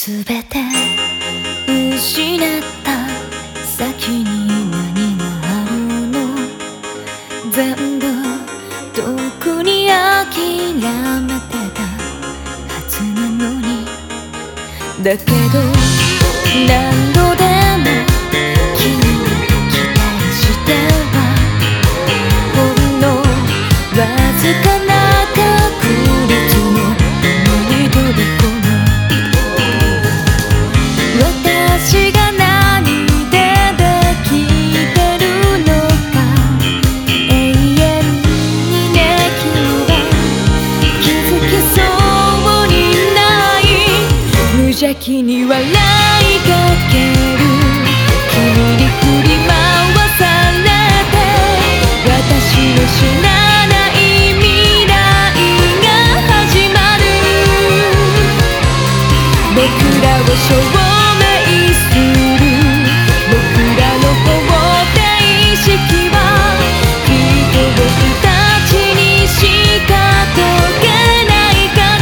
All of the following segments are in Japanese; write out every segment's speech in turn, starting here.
すべて失った先に何があるの、全部とっくに諦めてたはずなのに、だけど何度でも君に期待してはほんのわずかな確率の海に飛び込む。私が何でできてるのか永遠にね、君は気づきそうにない。無邪気に笑いかける君に振り回されて、私の知らない未来が始まる。僕らを証明する僕らの方程式はきっと僕たちにしか解けないから、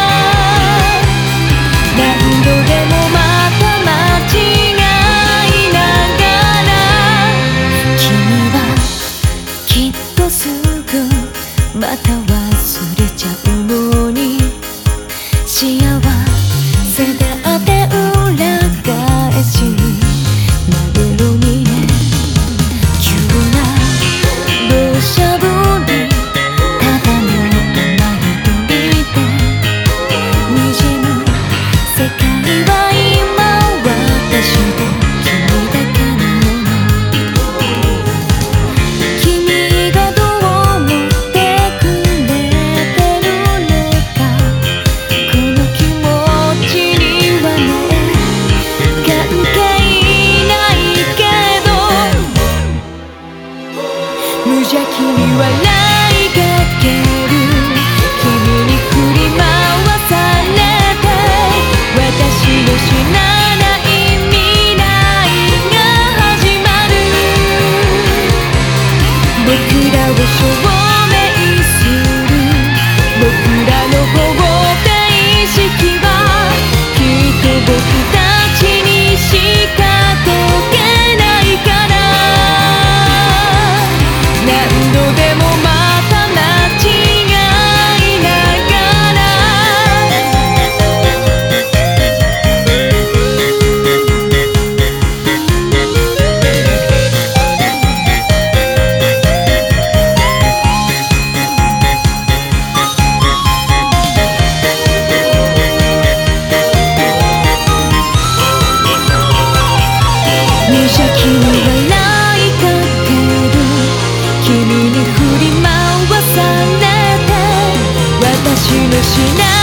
何度でもまた間違いながら、君はきっとすぐまた忘れちゃうのに、幸せだって裏返しマグロにね、急な土砂降りただの雨宿りでにじむ世界は今私と君だけなの。君がどう思ってくれてるのか、この気持ちにはね関係ないけど、無邪気に笑いかける君に振り回されて、私の知らない未来が始まる。僕らを証明する僕らの方程式はきっと僕たちにしか解けないから、何度でもまた間違いながら。無邪気に笑いかける君に振り回されて、私の知らない